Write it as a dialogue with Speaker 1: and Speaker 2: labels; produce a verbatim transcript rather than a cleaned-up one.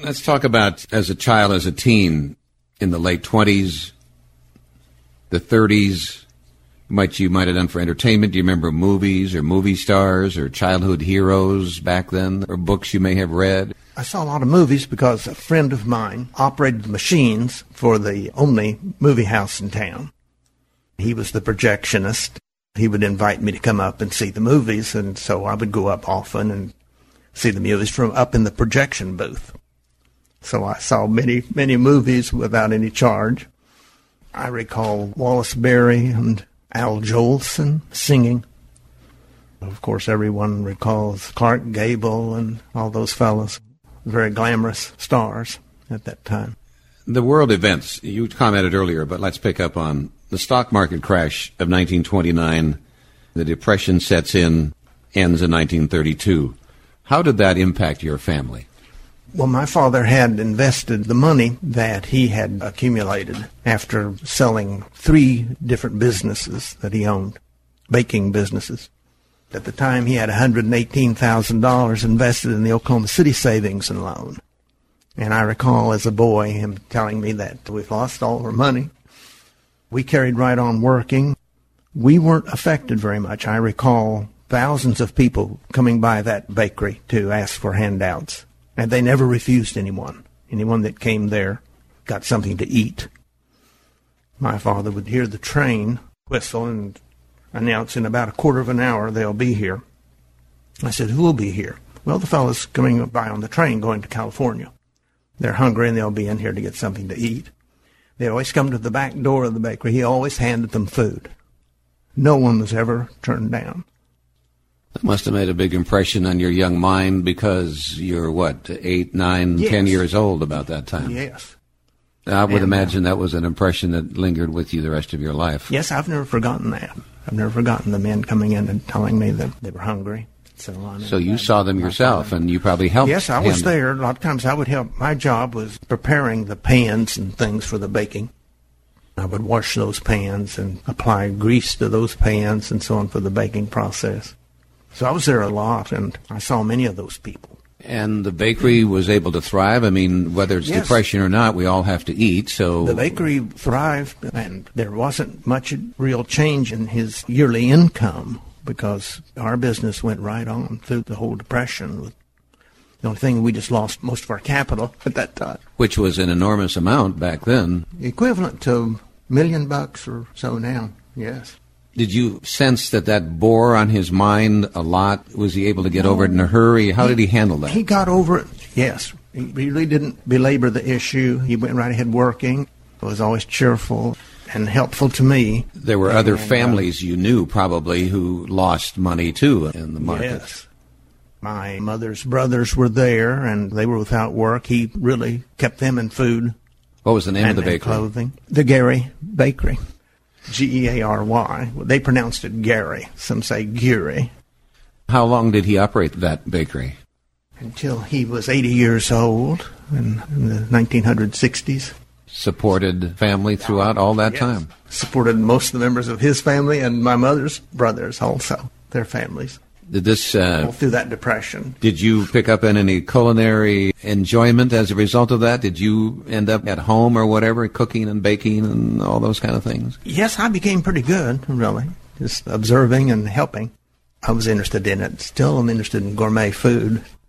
Speaker 1: Let's talk about as a child, as a teen, in the late twenties, the thirties, what you might have done for entertainment. Do you remember movies or movie stars or childhood heroes back then, or books you may have read?
Speaker 2: I saw a lot of movies because a friend of mine operated the machines for the only movie house in town. He was the projectionist. He would invite me to come up and see the movies, and so I would go up often and see the movies from up in the projection booth. So I saw many, many movies without any charge. I recall Wallace Beery and Al Jolson singing. Of course, everyone recalls Clark Gable and all those fellows, very glamorous stars at that time.
Speaker 1: The world events, you commented earlier, but let's pick up on the stock market crash of nineteen twenty-nine. The Depression sets in, ends in nineteen thirty-two. How did that impact your family?
Speaker 2: Well, my father had invested the money that he had accumulated after selling three different businesses that he owned, baking businesses. At the time, he had one hundred eighteen thousand dollars invested in the Oklahoma City Savings and Loan. And I recall as a boy him telling me that we've lost all our money. We carried right on working. We weren't affected very much. I recall thousands of people coming by that bakery to ask for handouts. And they never refused anyone. Anyone that came there got something to eat. My father would hear the train whistle and announce in about a quarter of an hour they'll be here. I said, who will be here? Well, the fellows coming by on the train going to California. They're hungry and they'll be in here to get something to eat. They always come to the back door of the bakery. He always handed them food. No one was ever turned down.
Speaker 1: That must have made a big impression on your young mind because you're, what, eight, nine,
Speaker 2: yes.
Speaker 1: ten years old about that time?
Speaker 2: Yes.
Speaker 1: I would
Speaker 2: and,
Speaker 1: imagine
Speaker 2: uh,
Speaker 1: that was an impression that lingered with you the rest of your life.
Speaker 2: Yes, I've never forgotten that. I've never forgotten the men coming in and telling me that they were hungry. So, on
Speaker 1: so you saw them yourself, and you probably helped.
Speaker 2: Yes, I was
Speaker 1: hand
Speaker 2: there. A lot of times I would help. My job was preparing the pans and things for the baking. I would wash those pans and apply grease to those pans and so on for the baking process. So I was there a lot, and I saw many of those people.
Speaker 1: And the bakery was able to thrive? I mean, whether it's
Speaker 2: yes.
Speaker 1: depression or not, we all have to eat, so...
Speaker 2: The bakery thrived, and there wasn't much real change in his yearly income because our business went right on through the whole Depression. The only thing, we just lost most of our capital at that time.
Speaker 1: Which was an enormous amount back then.
Speaker 2: Equivalent to a million bucks or so now, yes.
Speaker 1: Did you sense that that bore on his mind a lot? Was he able to get no. over it in a hurry? How he, did he handle that?
Speaker 2: He got over it, yes. He really didn't belabor the issue. He went right ahead working. He was always cheerful and helpful to me.
Speaker 1: There were
Speaker 2: and,
Speaker 1: other families uh, you knew probably who lost money too in the market.
Speaker 2: Yes. My mother's brothers were there, and they were without work. He really kept them in food.
Speaker 1: What was the name
Speaker 2: and,
Speaker 1: of the bakery?
Speaker 2: And clothing. The Gary Bakery. G E A R Y. They pronounced it Gary. Some say Geary.
Speaker 1: How long did he operate that bakery?
Speaker 2: Until he was eighty years old in, in the nineteen sixties.
Speaker 1: Supported family throughout all that
Speaker 2: yes.
Speaker 1: time?
Speaker 2: Supported most of the members of his family and my mother's brothers also, their families.
Speaker 1: Did this... Uh,
Speaker 2: all through that Depression.
Speaker 1: Did you pick up in any culinary enjoyment as a result of that? Did you end up at home or whatever, cooking and baking and all those kind of things?
Speaker 2: Yes, I became pretty good, really, just observing and helping. I was interested in it. Still, I'm interested in gourmet food.